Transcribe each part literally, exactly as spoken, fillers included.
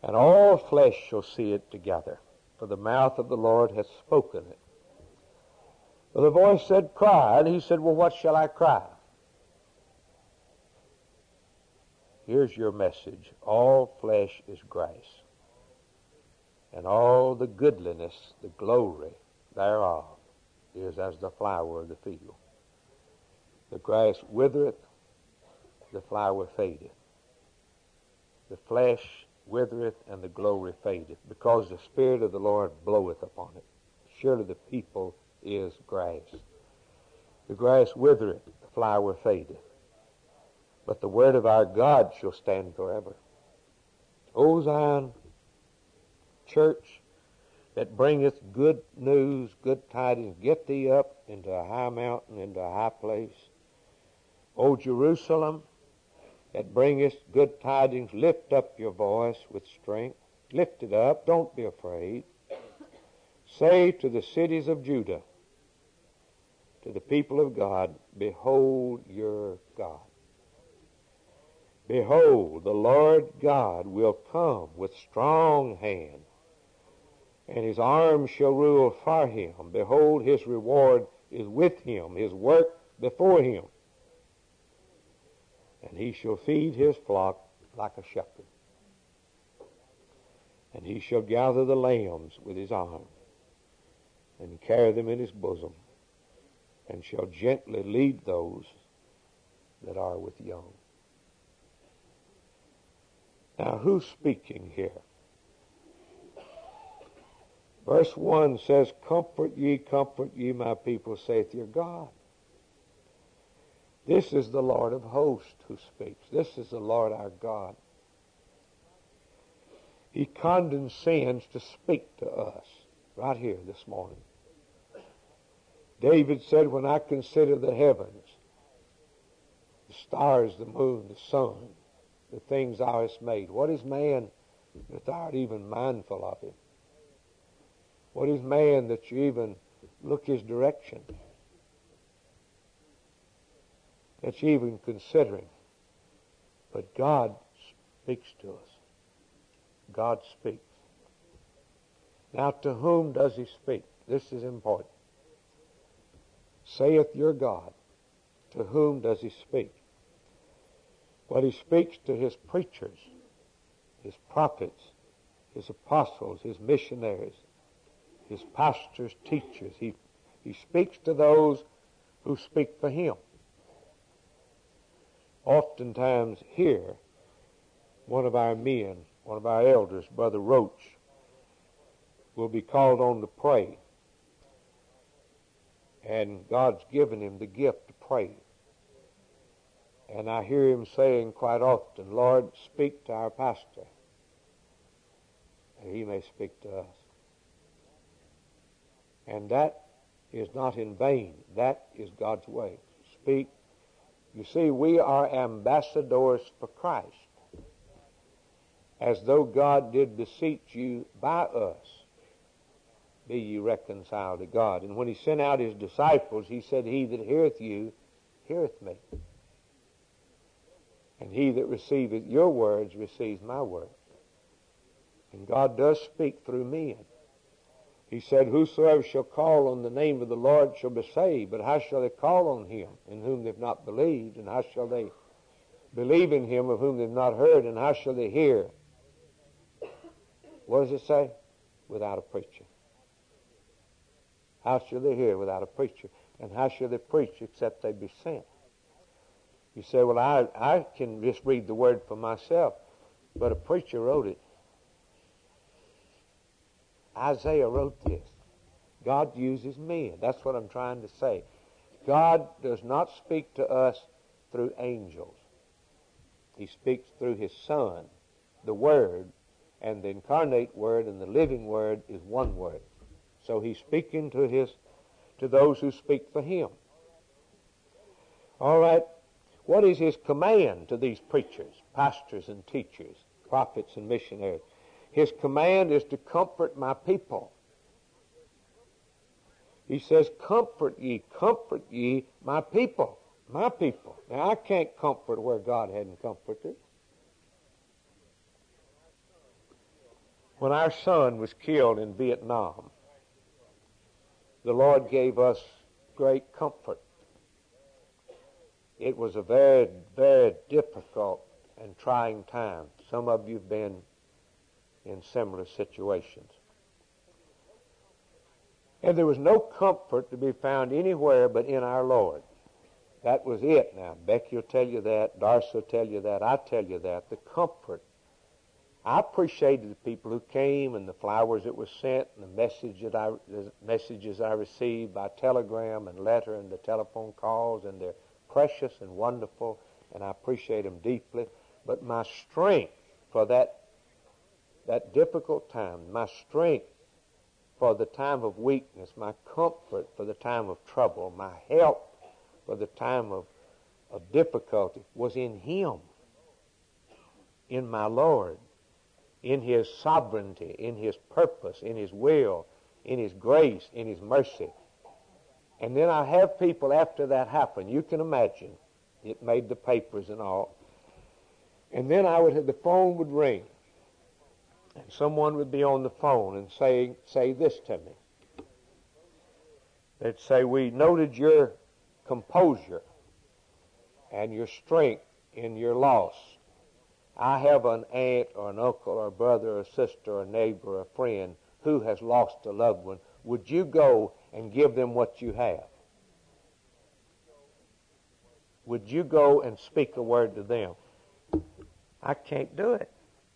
And all flesh shall see it together, for the mouth of the Lord hath spoken it. Well, the voice said, cry. And he said, well, what shall I cry? Here's your message. All flesh is grass, and all the goodliness, the glory thereof, is as the flower of the field. The grass withereth, the flower fadeth. The flesh withereth, and the glory fadeth, because the Spirit of the Lord bloweth upon it. Surely the people is grass. The grass withereth, the flower fadeth, but the word of our God shall stand forever. O Zion, church that bringeth good news, good tidings, get thee up into a high mountain, into a high place. O Jerusalem, that bringeth good tidings, lift up your voice with strength. Lift it up, don't be afraid. Say to the cities of Judah, to the people of God, behold your God. Behold, the Lord God will come with strong hand, and his arm shall rule for him. Behold, his reward is with him, his work before him. And he shall feed his flock like a shepherd. And he shall gather the lambs with his arm, and carry them in his bosom, and shall gently lead those that are with young. Now, who's speaking here? Verse one says, comfort ye, comfort ye, my people, saith your God. This is the Lord of hosts who speaks. This is the Lord our God. He condescends to speak to us right here this morning. David said, when I consider the heavens, the stars, the moon, the sun, the things thou hast made, what is man that thou art even mindful of him? What is man that you even look his direction? That you even consider him? But God speaks to us. God speaks. Now, to whom does he speak? This is important. Saith your God. To whom does he speak? Well, he speaks to his preachers, his prophets, his apostles, his missionaries, his pastors, teachers. He, he speaks to those who speak for him. Oftentimes here, one of our men, one of our elders, Brother Roach, will be called on to pray. And God's given him the gift to pray. And I hear him saying quite often, Lord, speak to our pastor, that he may speak to us. And that is not in vain. That is God's way. Speak. You see, we are ambassadors for Christ, as though God did beseech you by us, be ye reconciled to God. And when he sent out his disciples, he said, he that heareth you, heareth me. And he that receiveth your words, receives my words. And God does speak through men. He said, whosoever shall call on the name of the Lord shall be saved. But how shall they call on him in whom they've not believed? And how shall they believe in him of whom they've not heard? And how shall they hear? What does it say? Without a preacher. How shall they hear without a preacher? And how shall they preach except they be sent? You say, well, I, I can just read the word for myself. But a preacher wrote it. Isaiah wrote this. God uses men. That's what I'm trying to say. God does not speak to us through angels. He speaks through his Son, the Word, and the incarnate Word and the living Word is one word. So he's speaking to his, to those who speak for him. All right. What is his command to these preachers, pastors and teachers, prophets and missionaries? His command is to comfort my people. He says, comfort ye, comfort ye my people, my people. Now, I can't comfort where God hadn't comforted. When our son was killed in Vietnam, the Lord gave us great comfort. It was a very, very difficult and trying time. Some of you have been in similar situations. And there was no comfort to be found anywhere but in our Lord. That was it now. Becky will tell you that. Darcy will tell you that. I tell you that. The comfort. I appreciated the people who came and the flowers that were sent and the, message that I, the messages I received by telegram and letter and the telephone calls, and they're precious and wonderful, and I appreciate them deeply. But my strength for that, that difficult time, my strength for the time of weakness, my comfort for the time of trouble, my help for the time of, of difficulty was in Him, in my Lord, in His sovereignty, in His purpose, in His will, in His grace, in His mercy. And then I have people after that happened. You can imagine. It made the papers and all. And then I would have, the phone would ring. And someone would be on the phone and say, say this to me. They'd say, we noted your composure and your strength in your loss. I have an aunt or an uncle or a brother or a sister or a neighbor or a friend who has lost a loved one. Would you go and give them what you have? Would you go and speak a word to them? I can't do it.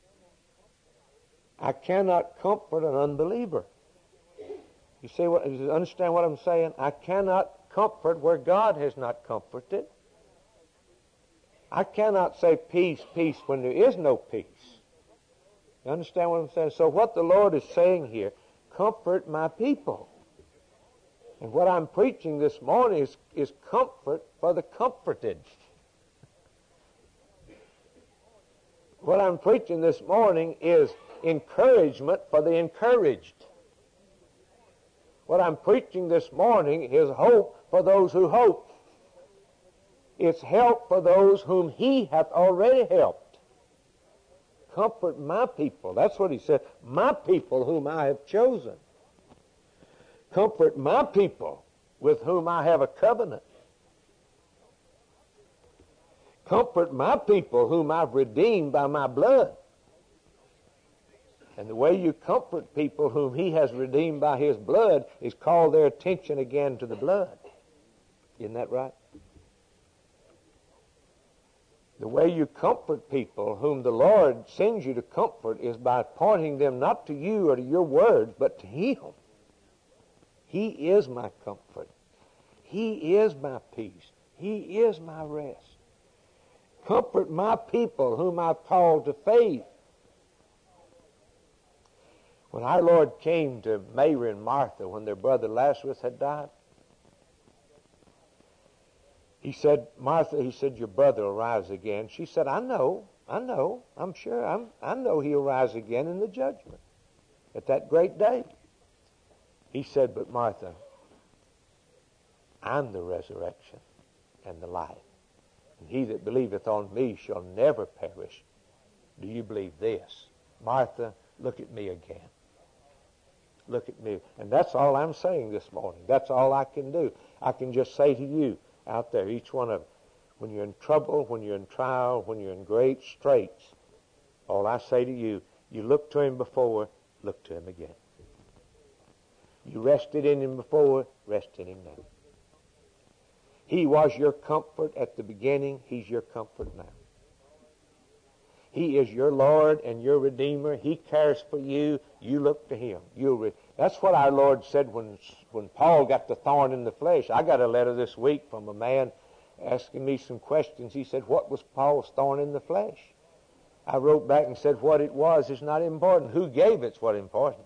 I cannot comfort an unbeliever. You see what? You understand what I'm saying? I cannot comfort where God has not comforted. I cannot say peace, peace when there is no peace. You understand what I'm saying? So what the Lord is saying here, comfort my people. And what I'm preaching this morning is, is comfort for the comforted. What I'm preaching this morning is encouragement for the encouraged. What I'm preaching this morning is hope for those who hope. It's help for those whom He hath already helped. Comfort my people. That's what He said. My people whom I have chosen. Comfort my people with whom I have a covenant. Comfort my people whom I've redeemed by my blood. And the way you comfort people whom He has redeemed by His blood is call their attention again to the blood. Isn't that right? The way you comfort people whom the Lord sends you to comfort is by pointing them not to you or to your words, but to Him. He is my comfort. He is my peace. He is my rest. Comfort my people whom I've called to faith. When our Lord came to Mary and Martha when their brother Lazarus had died, He said, Martha, He said, your brother will rise again. She said, I know, I know, I'm sure, I'm, I know he'll rise again in the judgment at that great day. He said, but Martha, I'm the resurrection and the life. And he that believeth on me shall never perish. Do you believe this? Martha, look at me again. Look at me. And that's all I'm saying this morning. That's all I can do. I can just say to you out there, each one of you, when you're in trouble, when you're in trial, when you're in great straits, all I say to you, you looked to Him before, look to Him again. You rested in Him before, rest in Him now. He was your comfort at the beginning. He's your comfort now. He is your Lord and your Redeemer. He cares for you. You look to Him. You'll re- That's what our Lord said when, when Paul got the thorn in the flesh. I got a letter this week from a man asking me some questions. He said, what was Paul's thorn in the flesh? I wrote back and said, what it was is not important. Who gave it's what's important.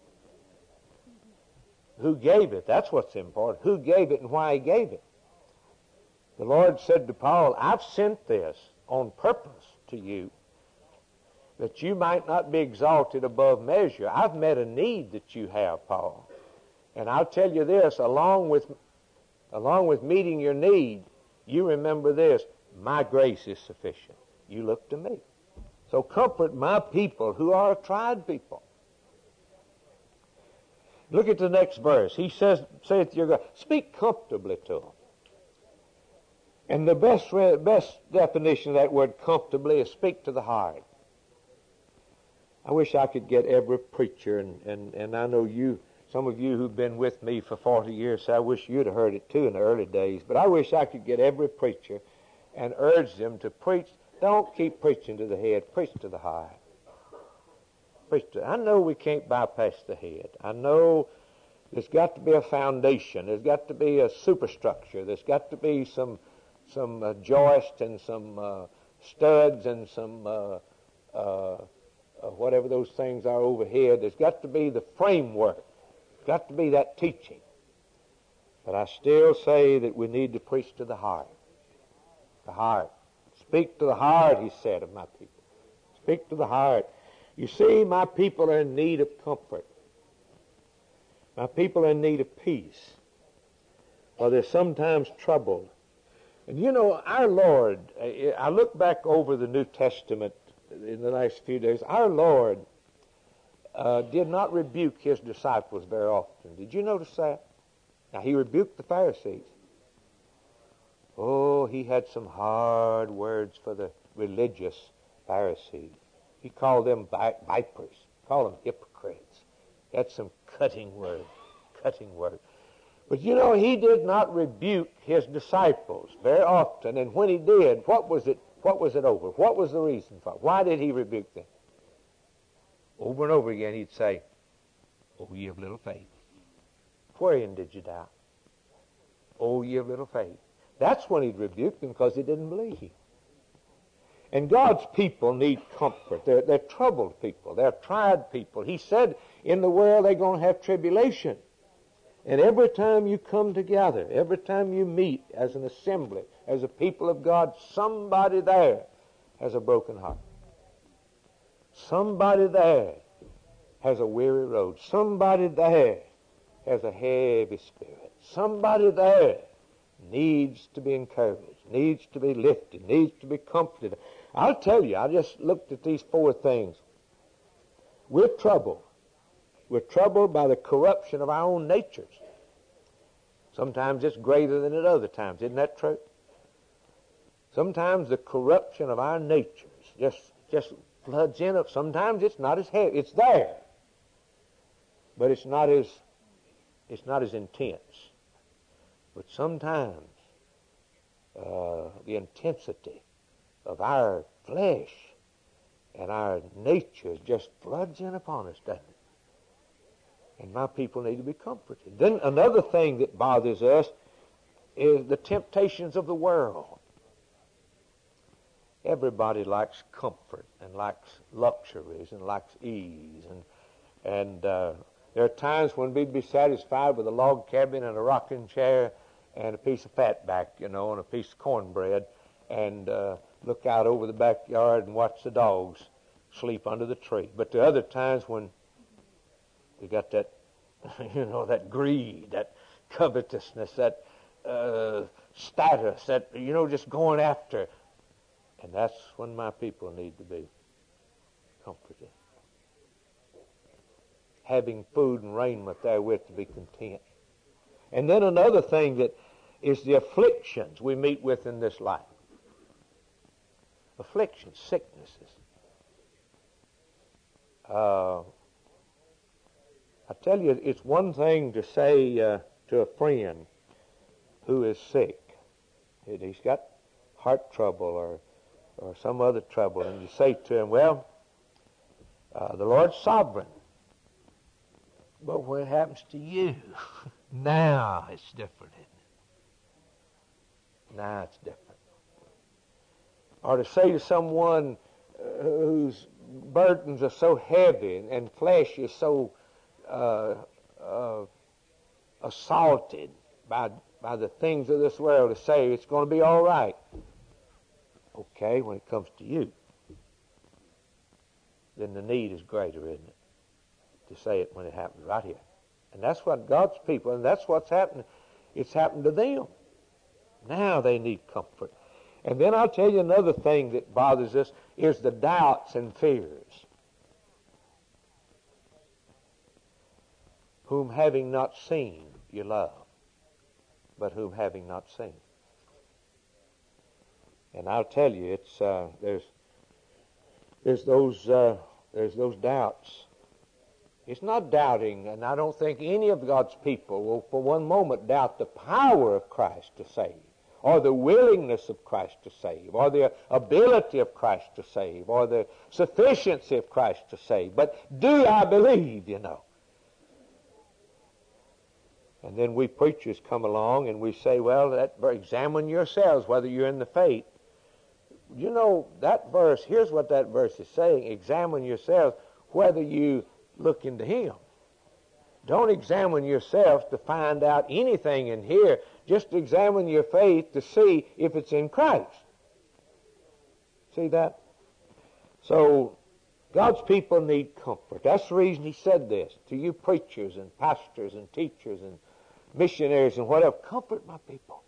Who gave it? That's what's important. Who gave it and why He gave it. The Lord said to Paul, I've sent this on purpose to you, that you might not be exalted above measure. I've met a need that you have, Paul. And I'll tell you this, along with, along with meeting your need, you remember this, my grace is sufficient. You look to me. So comfort my people who are a tried people. Look at the next verse. He says, saith to your God, speak comfortably to them. And the best, best definition of that word comfortably is speak to the heart. I wish I could get every preacher, and, and, and I know you, some of you who've been with me for forty years, so I wish you'd have heard it too in the early days, but I wish I could get every preacher and urge them to preach. Don't keep preaching to the head, preach to the heart. Preach to, I know we can't bypass the head. I know there's got to be a foundation. There's got to be a superstructure. There's got to be some some uh, joists and some uh, studs and some uh, uh, uh, whatever those things are overhead. There's got to be the framework. There's got to be that teaching. But I still say that we need to preach to the heart. The heart. Speak to the heart, he said, of my people. Speak to the heart. You see, my people are in need of comfort. My people are in need of peace. For they're sometimes troubled. And you know, our Lord, I look back over the New Testament in the last few days, our Lord uh, did not rebuke his disciples very often. Did you notice that? Now, he rebuked the Pharisees. Oh, he had some hard words for the religious Pharisees. He called them vipers. He called them hypocrites. He had some cutting words, cutting words. But you know, he did not rebuke his disciples very often. And when he did, what was it? What was it over? What was the reason for it? Why did he rebuke them? Over and over again, he'd say, "Oh, ye of little faith. Wherein did you doubt? Oh, ye of little faith." That's when he'd rebuke them, because they didn't believe. And God's people need comfort. They're, they're troubled people. They're tried people. He said in the world they're going to have tribulation. And every time you come together, every time you meet as an assembly, as a people of God, somebody there has a broken heart. Somebody there has a weary road. Somebody there has a heavy spirit. Somebody there needs to be encouraged, needs to be lifted, needs to be comforted. I'll tell you, I just looked at these four things. We're troubled. We're troubled by the corruption of our own natures. Sometimes it's greater than at other times. Isn't that true? Sometimes the corruption of our natures just, just floods in. Sometimes it's not as heavy. It's there. But it's not as, it's not as intense. But sometimes uh, the intensity of our flesh and our nature just floods in upon us, doesn't it? And my people need to be comforted. Then another thing that bothers us is the temptations of the world. Everybody likes comfort and likes luxuries and likes ease. And, and uh, there are times when we'd be satisfied with a log cabin and a rocking chair and a piece of fatback, you know, and a piece of cornbread, and uh, look out over the backyard and watch the dogs sleep under the tree. But there are other times when we got that, you know, that greed, that covetousness, that uh, status, that, you know, just going after. And that's when my people need to be comforted. Having food and raiment therewith to be content. And then another thing that is the afflictions we meet with in this life. Afflictions, sicknesses. Uh, I tell you, it's one thing to say uh, to a friend who is sick, he's got heart trouble or, or some other trouble, and you say to him, well, uh, the Lord's sovereign. But when it happens to you, now it's different, isn't it? Now it's different. Or to say to someone uh, whose burdens are so heavy and, and flesh is so uh, uh, assaulted by, by the things of this world, to say it's going to be all right. Okay, when it comes to you, then the need is greater, isn't it? To say it when it happens right here. And that's what God's people, and that's what's happened. It's happened to them. Now they need comfort. And then I'll tell you another thing that bothers us is the doubts and fears. whom having not seen you love, but whom having not seen. And I'll tell you, it's uh, there's there's those uh, there's those doubts. It's not doubting, and I don't think any of God's people will for one moment doubt the power of Christ to save, or the willingness of Christ to save, or the ability of Christ to save, or the sufficiency of Christ to save. But do I believe, you know? And then we preachers come along and we say, well, that, examine yourselves whether you're in the faith. You know, that verse, here's what that verse is saying. Examine yourselves whether you look into Him. Don't examine yourself to find out anything in here. Just examine your faith to see if it's in Christ. See that? So, God's people need comfort. That's the reason He said this to you preachers and pastors and teachers and missionaries and whatever. Comfort my people.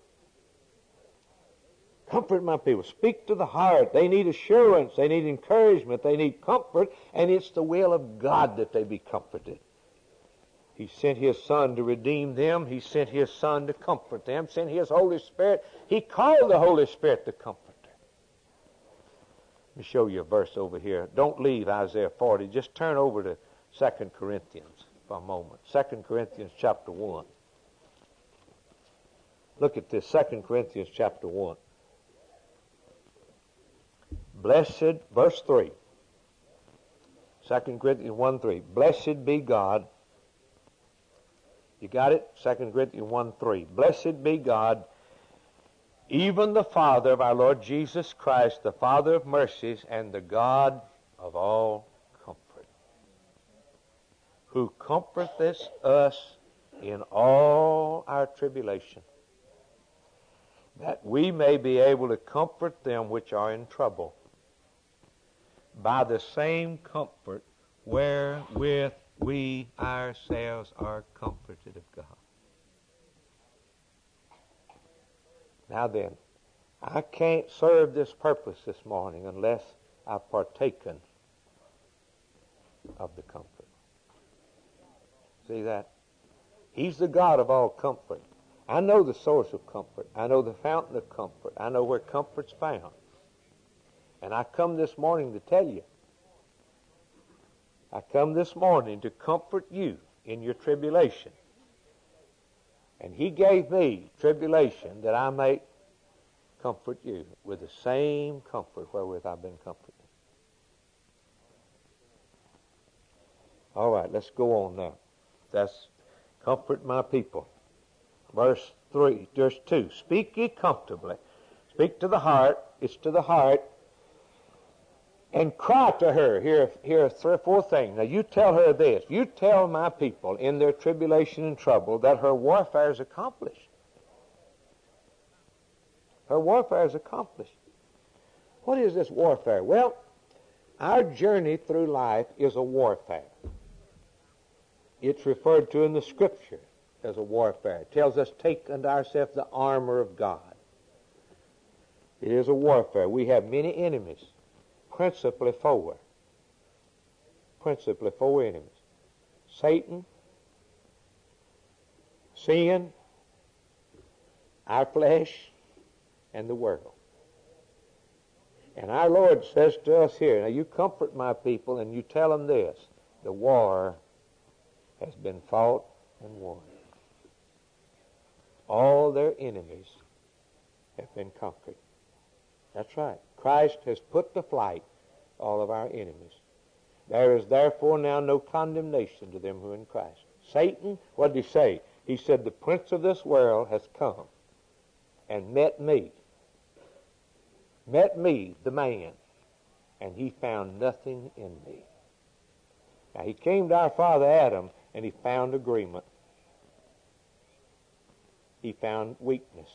Comfort my people. Speak to the heart. They need assurance. They need encouragement. They need comfort. And it's the will of God that they be comforted. He sent His Son to redeem them. He sent His Son to comfort them. Sent His Holy Spirit. He called the Holy Spirit to comfort them. Let me show you a verse over here. Don't leave Isaiah forty. Just turn over to Second Corinthians for a moment. Second Corinthians chapter one. Look at this. Second Corinthians chapter one. Blessed, verse three. Second Corinthians one three. Blessed be God. You got it? Second Corinthians one three. Blessed be God, even the Father of our Lord Jesus Christ, the Father of mercies, and the God of all comfort, who comforteth us in all our tribulation, that we may be able to comfort them which are in trouble, by the same comfort wherewith we ourselves are comforted of God. Now then, I can't serve this purpose this morning unless I've partaken of the comfort. See that? He's the God of all comfort. I know the source of comfort. I know the fountain of comfort. I know where comfort's found. And I come this morning to tell you, I come this morning to comfort you in your tribulation. And He gave me tribulation that I may comfort you with the same comfort wherewith I've been comforted. All right, let's go on now. That's comfort my people. Verse three, verse two. Speak ye comfortably. Speak to the heart. It's to the heart. And cry to her. Here, here are three or four things. Now you tell her this. You tell my people in their tribulation and trouble that her warfare is accomplished. Her warfare is accomplished. What is this warfare? Well, our journey through life is a warfare. It's referred to in the Scripture as a warfare. It tells us, take unto ourselves the armor of God. It is a warfare. We have many enemies. Principally four. Principally four enemies. Satan, sin, our flesh, and the world. And our Lord says to us here, now you comfort my people and you tell them this, the war has been fought and won. All their enemies have been conquered. That's right. Christ has put to flight all of our enemies. There is therefore now no condemnation to them who are in Christ. Satan, what did he say? He said, the prince of this world has come and met me. Met me, the man, and he found nothing in me. Now he came to our father Adam and he found agreement. He found weakness.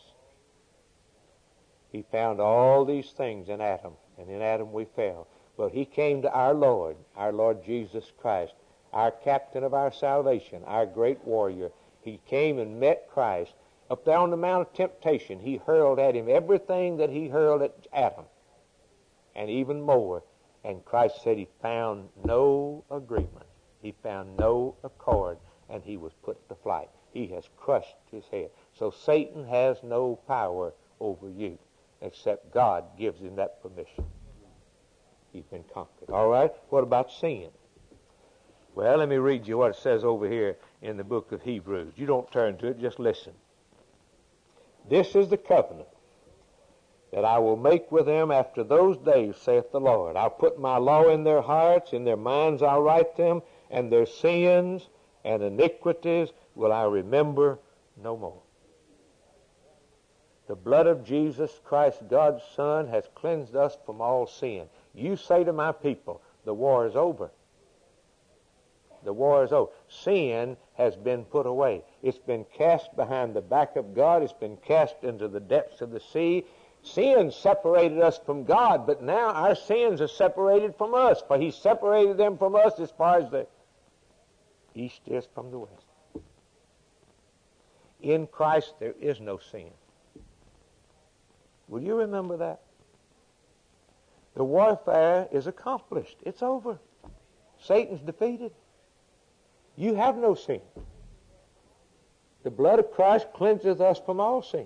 He found all these things in Adam, and in Adam we fell. But he came to our Lord, our Lord Jesus Christ, our captain of our salvation, our great warrior. He came and met Christ. Up there on the Mount of Temptation, he hurled at him everything that he hurled at Adam, and even more. And Christ said he found no agreement. He found no accord. and he was put to flight. He has crushed his head. So Satan has no power over you except God gives him that permission. He's been conquered. All right? What about sin? Well, let me read you what it says over here in the book of Hebrews. You don't turn to it, just listen. This is the covenant that I will make with them after those days, saith the Lord. I'll put my law in their hearts, in their minds I'll write them, and their sins and iniquities will I remember no more. The blood of Jesus Christ, God's Son, has cleansed us from all sin. You say to my people, the war is over. The war is over. Sin has been put away. It's been cast behind the back of God. It's been cast into the depths of the sea. Sin separated us from God, but now our sins are separated from us, for he separated them from us as far as the east is from the west. In Christ there is no sin. Will you remember that? The warfare is accomplished. It's over. Satan's defeated. You have no sin. The blood of Christ cleanseth us from all sin.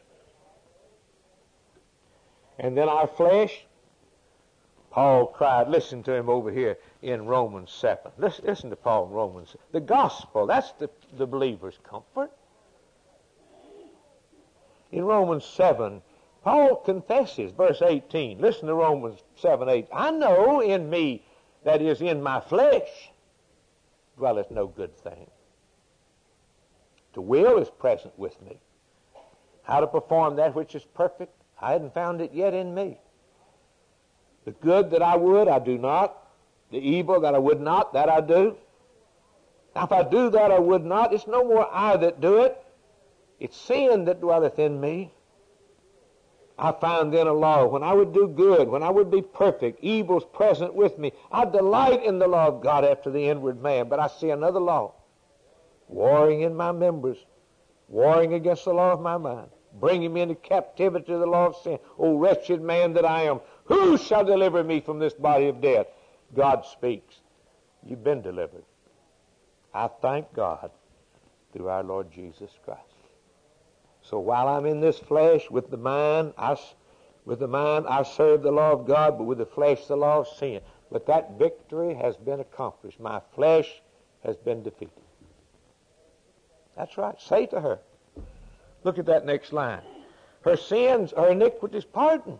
And then our flesh, Paul cried, listen to him over here in Romans seven. Listen, listen to Paul in Romans. The gospel, that's the, the believer's comfort. In Romans seven, Paul confesses, verse eighteen. Listen to Romans seven, eight. I know in me, that is in my flesh, dwelleth no good thing. The will is present with me. How to perform that which is perfect, I hadn't found it yet in me. The good that I would, I do not. The evil that I would not, that I do. Now, if I do that I would not, it's no more I that do it. It's sin that dwelleth in me. I found then a law. When I would do good, when I would be perfect, evil's present with me. I delight in the law of God after the inward man, but I see another law, warring in my members, warring against the law of my mind, bringing me into captivity to the law of sin. O wretched man that I am, who shall deliver me from this body of death? God speaks. You've been delivered. I thank God through our Lord Jesus Christ. So while I'm in this flesh with the mind, I, with the mind I serve the law of God, but with the flesh the law of sin. But that victory has been accomplished. My flesh has been defeated. That's right. Say to her. Look at that next line. Her sins, her iniquities pardoned.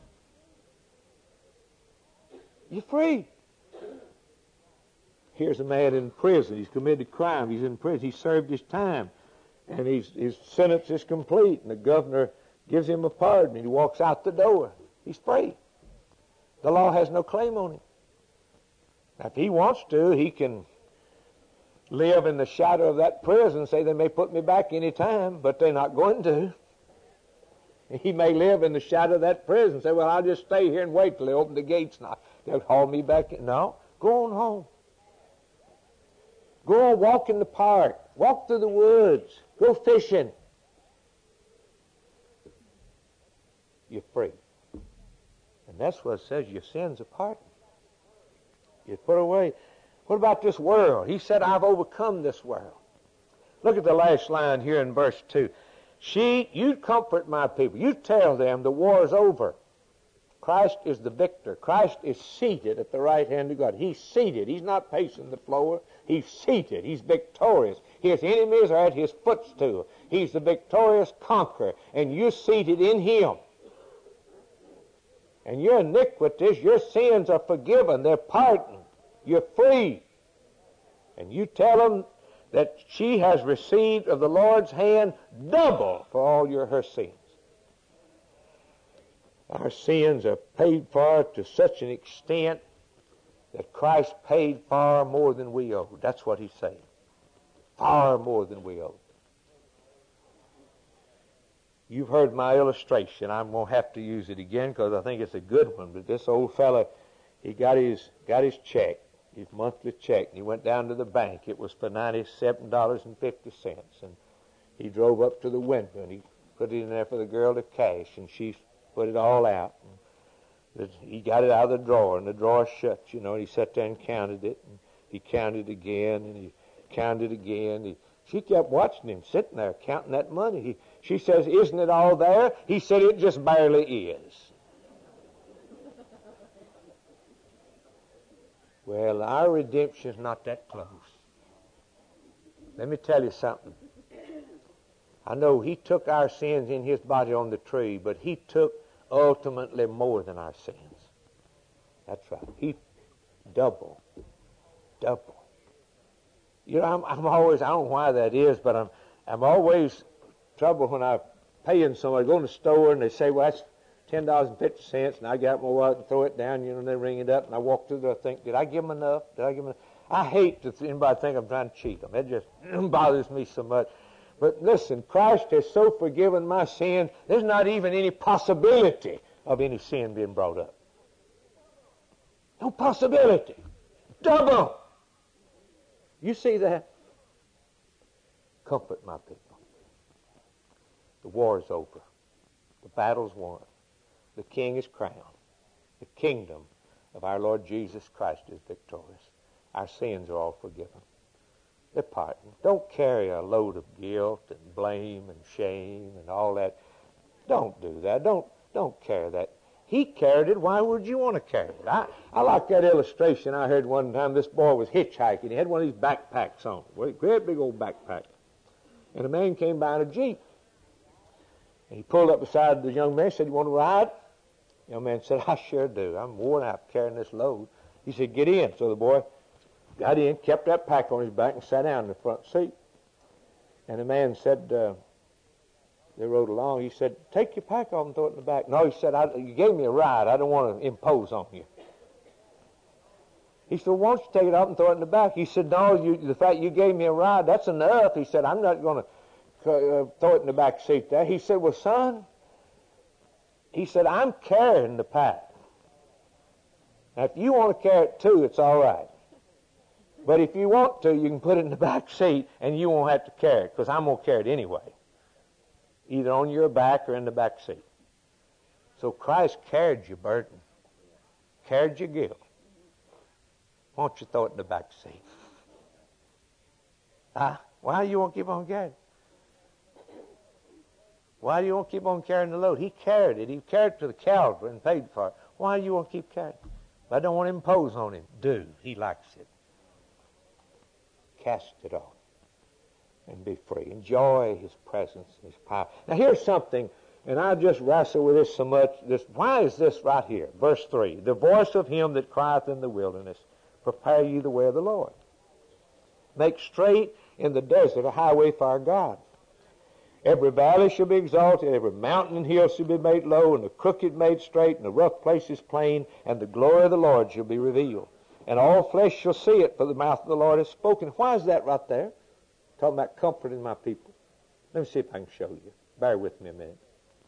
You're free. Here's a man in prison. He's committed a crime. He's in prison. He served his time. And he's, his sentence is complete. And the governor gives him a pardon. And he walks out the door. He's free. The law has no claim on him. Now, if he wants to, he can live in the shadow of that prison and say they may put me back any time, but they're not going to. He may live in the shadow of that prison and say, well, I'll just stay here and wait till they open the gates and they'll haul me back in. No, go on home. Go on, walk in the park. Walk through the woods. Go fishing. You're free. And that's what it says, your sins are pardoned. You're put away. What about this world? He said, I've overcome this world. Look at the last line here in verse two. She, you comfort my people. You tell them the war is over. Christ is the victor. Christ is seated at the right hand of God. He's seated. He's not pacing the floor. He's seated. He's victorious. His enemies are at his footstool. He's the victorious conqueror. And you're seated in him. And your iniquities, your sins are forgiven. They're pardoned. You're free. And you tell them that she has received of the Lord's hand double for all your her sins. Our sins are paid for to such an extent that Christ paid far more than we owed. That's what he's saying. Far more than we owed. You've heard my illustration. I'm going to have to use it again because I think it's a good one. But this old fella, he got his got his check, his monthly check, and he went down to the bank. It was for ninety-seven dollars and fifty cents. And he drove up to the window, and he put it in there for the girl to cash, and she put it all out. And he got it out of the drawer, and the drawer shut, you know, and he sat there and counted it. And he counted again, and he counted again. He She kept watching him, sitting there, counting that money. He, she says, isn't it all there? He said, it just barely is. Well, our redemption's not that close. Let me tell you something. I know he took our sins in his body on the tree, but he took ultimately more than our sins. That's right. He double, double. You know, I'm, I'm always, I don't know why that is, but I'm, I'm always troubled when I'm paying somebody, go in the store and they say, well, that's ten dollars and fifty cents, and I get out my wallet and throw it down, you know, and they ring it up, and I walk through there and think, did I give them enough? Did I give them enough? I hate that anybody think I'm trying to cheat them. It just bothers me so much. But listen, Christ has so forgiven my sin, there's not even any possibility of any sin being brought up. No possibility. Double. You see that? Comfort my people. The war is over. The battle's won. The King is crowned. The kingdom of our Lord Jesus Christ is victorious. Our sins are all forgiven. They're pardoned. Don't carry a load of guilt and blame and shame and all that. Don't do that. Don't don't carry that. He carried it. Why would you want to carry it? I, I like that illustration I heard one time. This boy was hitchhiking. He had one of these backpacks on. A great big old backpack. And a man came by in a Jeep. And he pulled up beside the young man and said, you want to ride? The young man said, I sure do. I'm worn out carrying this load. He said, get in. So the boy got in, kept that pack on his back, and sat down in the front seat. And the man said, uh, they rode along, he said, take your pack off and throw it in the back. No, he said, I, you gave me a ride. I don't want to impose on you. He said, why don't you take it off and throw it in the back? He said, no, you, the fact you gave me a ride, that's enough. He said, I'm not going to uh, throw it in the back seat there. He said, well, son, he said, I'm carrying the pack. Now, if you want to carry it too, it's all right. But if you want to, you can put it in the back seat and you won't have to carry it, because I'm going to carry it anyway, either on your back or in the back seat. So Christ carried your burden, carried your guilt. Why don't you throw it in the back seat? Huh? Why do you want to keep on carrying? Why do you want to keep on carrying the load? He carried it. He carried it to the Calvary and paid for it. Why do you want to keep carrying it? I don't want to impose on him. Do. He likes it. Cast it off and be free. Enjoy his presence and his power. Now here's something, and I just wrestle with this so much. This, why is this right here? Verse three. The voice of him that crieth in the wilderness, prepare ye the way of the Lord. Make straight in the desert a highway for our God. Every valley shall be exalted, every mountain and hill shall be made low, and the crooked made straight, and the rough places plain, and the glory of the Lord shall be revealed. And all flesh shall see it, for the mouth of the Lord has spoken. Why is that right there? Talking about comforting my people. Let me see if I can show you. Bear with me a minute.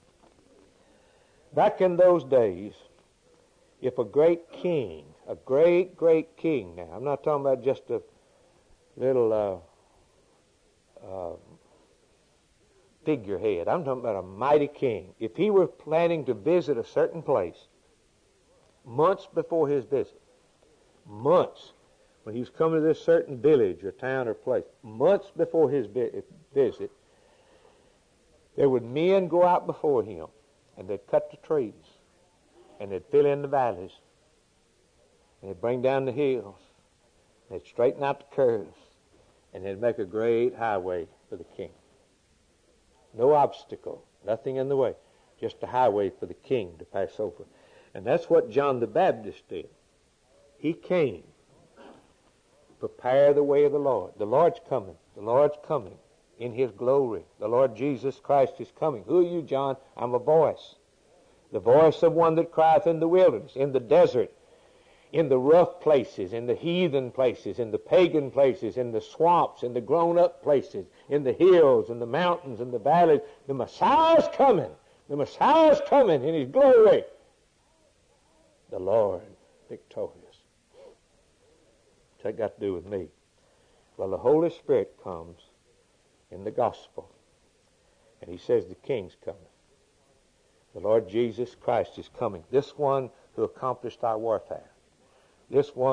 Back in those days, if a great king, a great, great king now, I'm not talking about just a little uh, uh, figurehead. I'm talking about a mighty king. If he were planning to visit a certain place, months before his visit, months, when he was coming to this certain village or town or place, months before his visit, there would men go out before him, and they'd cut the trees, and they'd fill in the valleys, and they'd bring down the hills, and they'd straighten out the curves, and they'd make a great highway for the king. No obstacle, nothing in the way, just a highway for the king to pass over. And that's what John the Baptist did. He came, prepare the way of the Lord. The Lord's coming. The Lord's coming in his glory. The Lord Jesus Christ is coming. Who are you, John? I'm a voice. The voice of one that crieth in the wilderness, in the desert, in the rough places, in the heathen places, in the pagan places, in the swamps, in the grown-up places, in the hills, in the mountains, in the valleys. The Messiah's coming. The Messiah's coming in his glory. The Lord victorious. What's that got to do with me? Well, the Holy Spirit comes in the gospel, and he says the king's coming. The Lord Jesus Christ is coming. This one who accomplished our warfare. This one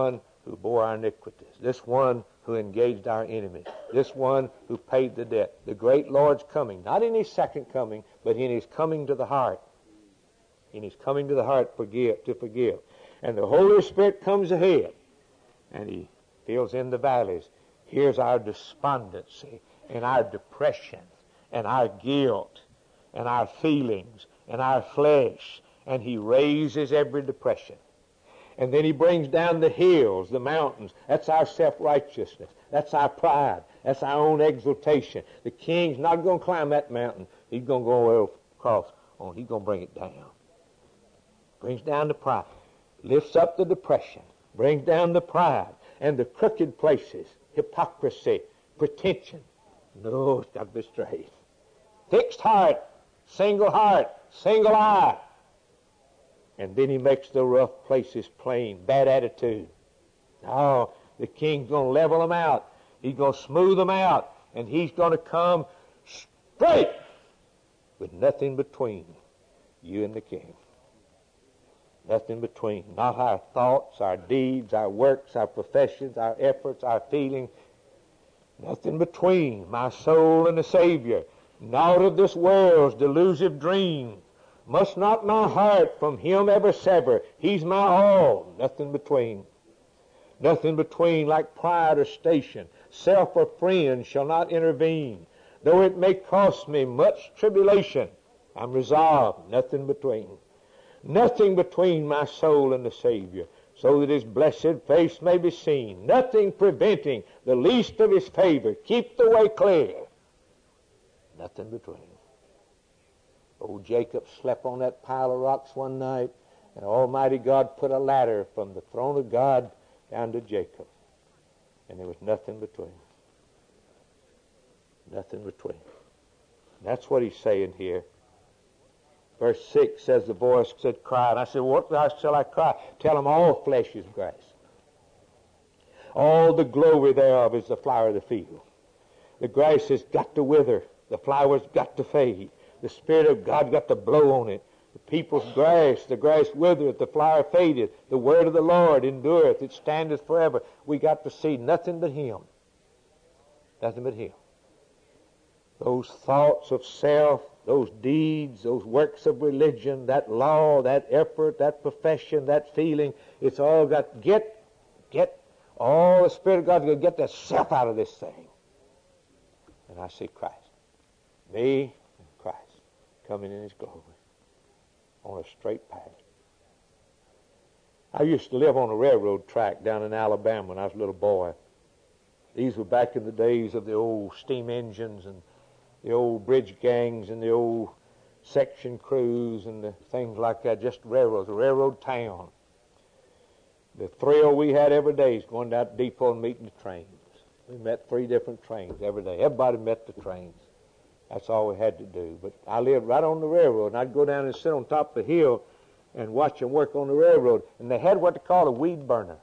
who bore our iniquities, this one who engaged our enemies, this one who paid the debt. The great Lord's coming, not in his second coming, but in his coming to the heart. In his coming to the heart forgive, to forgive. And the Holy Spirit comes ahead, and he fills in the valleys. Here's our despondency and our depression and our guilt and our feelings and our flesh, and he raises every depression. And then he brings down the hills, the mountains. That's our self-righteousness. That's our pride. That's our own exaltation. The king's not going to climb that mountain. He's going to go across on. He's going to bring it down. Brings down the pride. Lifts up the depression. Brings down the pride and the crooked places. Hypocrisy, pretension. No, it's got to be straight. Fixed heart, single heart, single eye. And then he makes the rough places plain. Bad attitude. Oh, the king's going to level them out. He's going to smooth them out. And he's going to come straight with nothing between you and the king. Nothing between. Not our thoughts, our deeds, our works, our professions, our efforts, our feelings. Nothing between my soul and the Savior. Naught of this world's delusive dream. Must not my heart from him ever sever. He's my all. Nothing between. Nothing between like pride or station. Self or friend shall not intervene. Though it may cost me much tribulation, I'm resolved. Nothing between. Nothing between my soul and the Savior, so that his blessed face may be seen. Nothing preventing the least of his favor. Keep the way clear. Nothing between. Old Jacob slept on that pile of rocks one night, and Almighty God put a ladder from the throne of God down to Jacob. And there was nothing between. Nothing between. And that's what he's saying here. Verse six says, the voice said, cry. And I said, what shall I cry? Tell him all flesh is grass. All the glory thereof is the flower of the field. The grass has got to wither. The flower's got to fade. The Spirit of God got to blow on it. The people's grass, the grass withereth, the flower fadeth. The word of the Lord endureth, it standeth forever. We got to see nothing but him. Nothing but him. Those thoughts of self, those deeds, those works of religion, that law, that effort, that profession, that feeling, it's all got, get, get, all the Spirit of God's going to get that self out of this thing. And I see Christ. Me and Christ coming in his glory on a straight path. I used to live on a railroad track down in Alabama when I was a little boy. These were back in the days of the old steam engines and the old bridge gangs and the old section crews and the things like that, just railroads, a railroad town. The thrill we had every day is going down to the depot and meeting the trains. We met three different trains every day. Everybody met the trains. That's all we had to do. But I lived right on the railroad, and I'd go down and sit on top of the hill and watch them work on the railroad. And they had what they call a weed burner.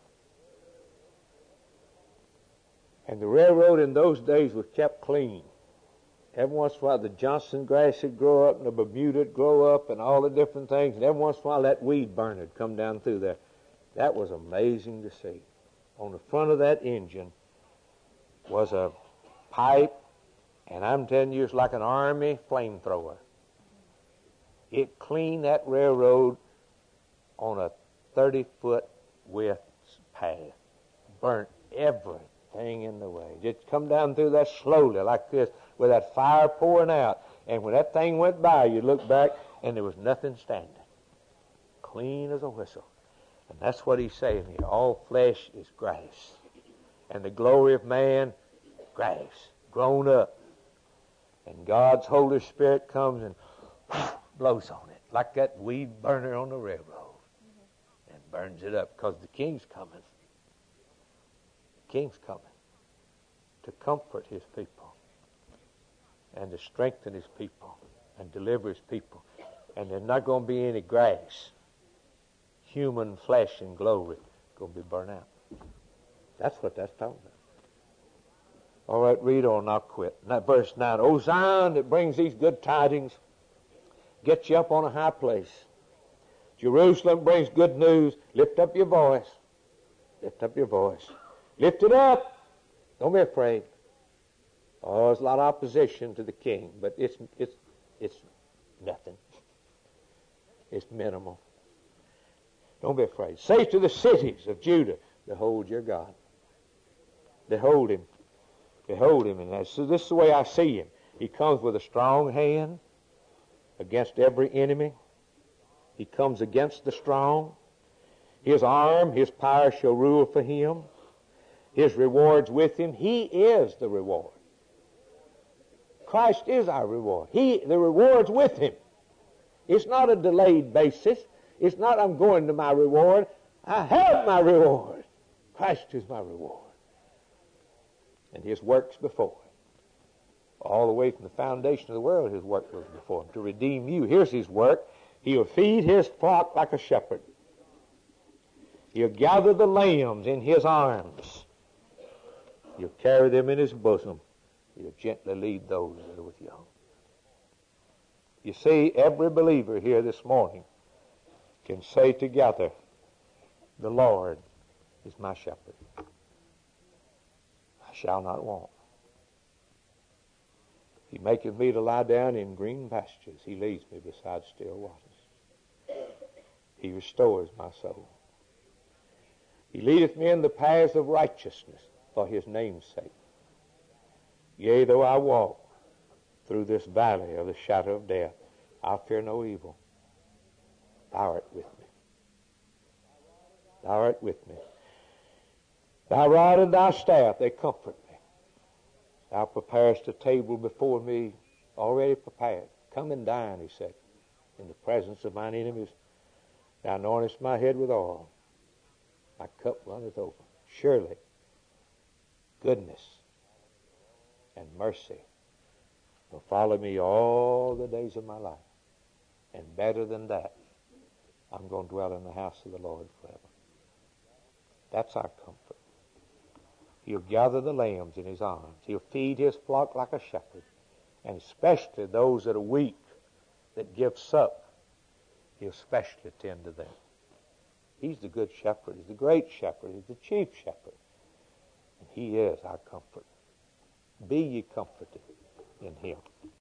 And the railroad in those days was kept clean. Every once in a while the Johnson grass would grow up and the Bermuda would grow up and all the different things. And every once in a while that weed burner would come down through there. That was amazing to see. On the front of that engine was a pipe, and I'm telling you, it's like an army flamethrower. It cleaned that railroad on a thirty-foot width path. Burnt everything in the way. Just come down through that slowly like this with that fire pouring out. And when that thing went by, you look back and there was nothing standing. Clean as a whistle. And that's what he's saying here. All flesh is grass. And the glory of man, grass, grown up. And God's Holy Spirit comes and blows on it like that weed burner on the railroad. Mm-hmm. And burns it up because the king's coming. The king's coming to comfort his people and to strengthen his people and deliver his people. And there's not going to be any grass, human flesh and glory going to be burnt out. That's what that's talking about. All right, read on, I'll quit. Now, verse nine, O Zion that brings these good tidings, get you up on a high place. Jerusalem brings good news, lift up your voice. Lift up your voice. Lift it up. Don't be afraid. Oh, there's a lot of opposition to the king, but it's it's it's nothing. It's minimal. Don't be afraid. Say to the cities of Judah, behold your God. Behold him. Behold him. And so this is the way I see him. He comes with a strong hand against every enemy. He comes against the strong. His arm, his power shall rule for him. His reward's with him. He is the reward. Christ is our reward. He, the reward's with him. It's not a delayed basis. It's not I'm going to my reward. I have my reward. Christ is my reward. And his work's before him. All the way from the foundation of the world, his work was before him to redeem you. Here's his work. He'll feed his flock like a shepherd. He'll gather the lambs in his arms. He'll carry them in his bosom. He'll gently lead those that are with young. You see, every believer here this morning can say together, the Lord is my shepherd. I shall not want. He maketh me to lie down in green pastures. He leads me beside still waters. He restores my soul. He leadeth me in the paths of righteousness for his name's sake. Yea, though I walk through this valley of the shadow of death, I fear no evil. Thou art with me. Thou art with me. Thy rod and thy staff, they comfort me. Thou preparest a table before me, already prepared. Come and dine, he said, in the presence of mine enemies. Thou anointest my head with oil. My cup runneth over. Surely, goodness and mercy will follow me all the days of my life. And better than that, I'm going to dwell in the house of the Lord forever. That's our comfort. He'll gather the lambs in his arms. He'll feed his flock like a shepherd. And especially those that are weak, that give suck, he'll especially tend to them. He's the good shepherd. He's the great shepherd. He's the chief shepherd. And he is our comfort. Be ye comforted in him.